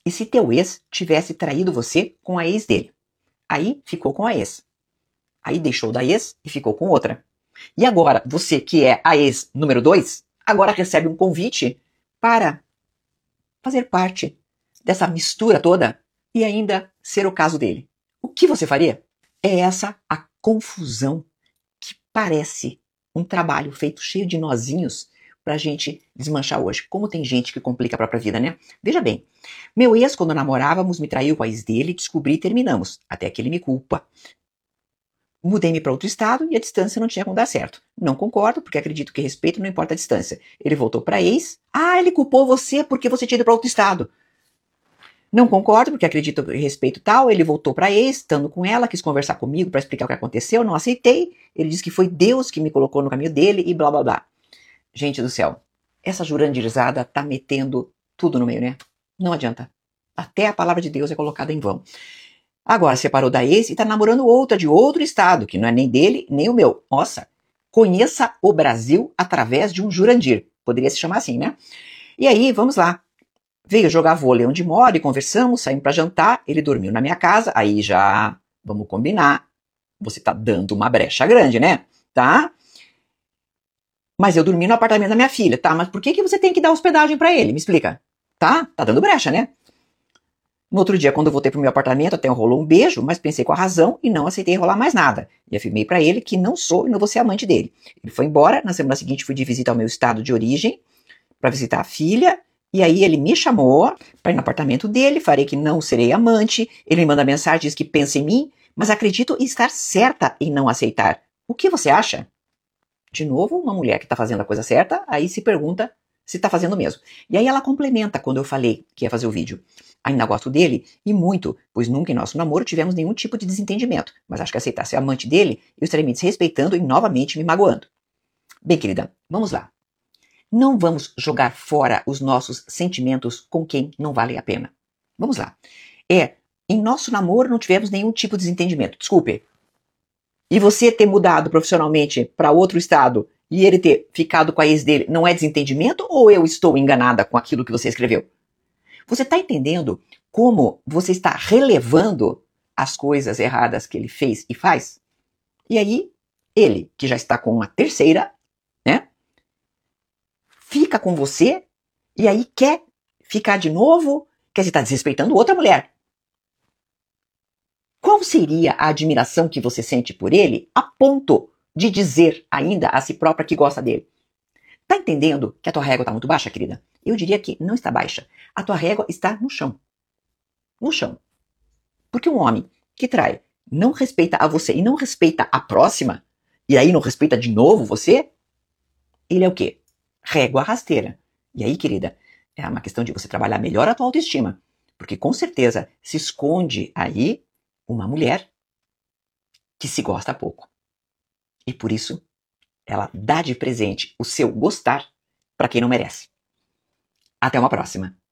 E se teu ex tivesse traído você com a ex dele? Aí ficou com a ex. Aí deixou da ex e ficou com outra. E agora, você que é a ex número 2, agora recebe um convite para fazer parte dessa mistura toda e ainda ser o caso dele. O que você faria? É essa a confusão que parece um trabalho feito cheio de nozinhos pra gente desmanchar hoje. Como tem gente que complica a própria vida, né? Veja bem, meu ex, quando namorávamos, me traiu com a ex dele, descobri e terminamos. Até que ele me culpa. Mudei-me para outro estado e a distância não tinha como dar certo. Não concordo, porque acredito que respeito não importa a distância. Ele voltou para ex. Ah, ele culpou você porque você tinha ido para outro estado. Não concordo, porque acredito que respeito tal. Ele voltou para ex, estando com ela, quis conversar comigo para explicar o que aconteceu, não aceitei. Ele disse que foi Deus que me colocou no caminho dele e blá blá blá. Gente do céu, essa jurandirizada tá metendo tudo no meio, né? Não adianta. Até a palavra de Deus é colocada em vão. Agora separou da ex e tá namorando outra de outro estado, que não é nem dele, nem o meu. Nossa, conheça o Brasil através de um Jurandir. Poderia se chamar assim, né? E aí, vamos lá. Veio jogar vôlei onde mora e conversamos, saímos pra jantar, ele dormiu na minha casa, aí já, vamos combinar, você tá dando uma brecha grande, né? Tá? Mas eu dormi no apartamento da minha filha, tá? Mas por que você tem que dar hospedagem pra ele? Me explica. Tá? Tá dando brecha, né? No outro dia, quando eu voltei pro meu apartamento, até rolou um beijo, mas pensei com a razão e não aceitei rolar mais nada. E afirmei pra ele que não sou e não vou ser amante dele. Ele foi embora, na semana seguinte fui de visita ao meu estado de origem, pra visitar a filha, e aí ele me chamou pra ir no apartamento dele, farei que não serei amante, ele me manda mensagem, diz que pensa em mim, mas acredito estar certa em não aceitar. O que você acha? De novo, uma mulher que tá fazendo a coisa certa, aí se pergunta se tá fazendo mesmo. E aí ela complementa quando eu falei que ia fazer o vídeo. Ainda gosto dele, e muito, pois nunca em nosso namoro tivemos nenhum tipo de desentendimento, mas acho que aceitar ser amante dele, eu estarei me desrespeitando e novamente me magoando. Bem, querida, vamos lá. Não vamos jogar fora os nossos sentimentos com quem não vale a pena. Vamos lá. Em nosso namoro não tivemos nenhum tipo de desentendimento. Desculpe. E você ter mudado profissionalmente para outro estado e ele ter ficado com a ex dele não é desentendimento ou eu estou enganada com aquilo que você escreveu? Você está entendendo como você está relevando as coisas erradas que ele fez e faz? E aí, ele, que já está com uma terceira, né? Fica com você e aí quer ficar de novo, quer dizer, está desrespeitando outra mulher. Qual seria a admiração que você sente por ele a ponto de dizer ainda a si própria que gosta dele? Tá entendendo que a tua régua está muito baixa, querida? Eu diria que não está baixa. A tua régua está no chão. No chão. Porque um homem que trai, não respeita a você e não respeita a próxima, e aí não respeita de novo você, ele é o quê? Régua rasteira. E aí, querida, é uma questão de você trabalhar melhor a tua autoestima. Porque com certeza se esconde aí uma mulher que se gosta pouco. E por isso, ela dá de presente o seu gostar para quem não merece. Até uma próxima.